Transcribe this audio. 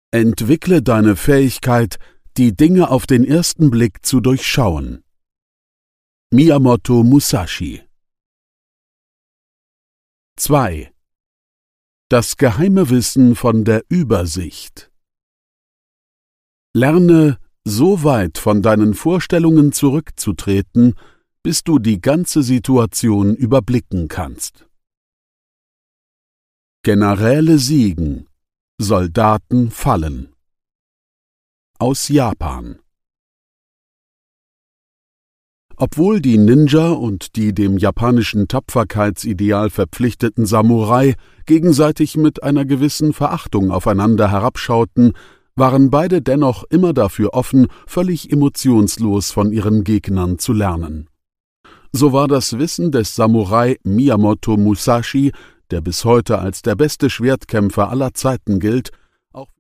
Entwickle deine Fähigkeit, die Dinge auf den ersten Blick zu durchschauen. Miyamoto Musashi. 2. Das geheime Wissen von der Übersicht. Lerne, so weit von deinen Vorstellungen zurückzutreten, bis du die ganze Situation überblicken kannst. Generäle siegen, Soldaten fallen. Aus Japan. Obwohl die Ninja und die dem japanischen Tapferkeitsideal verpflichteten Samurai gegenseitig mit einer gewissen Verachtung aufeinander herabschauten, waren beide dennoch immer dafür offen, völlig emotionslos von ihren Gegnern zu lernen. So war das Wissen des Samurai Miyamoto Musashi, der bis heute als der beste Schwertkämpfer aller Zeiten gilt,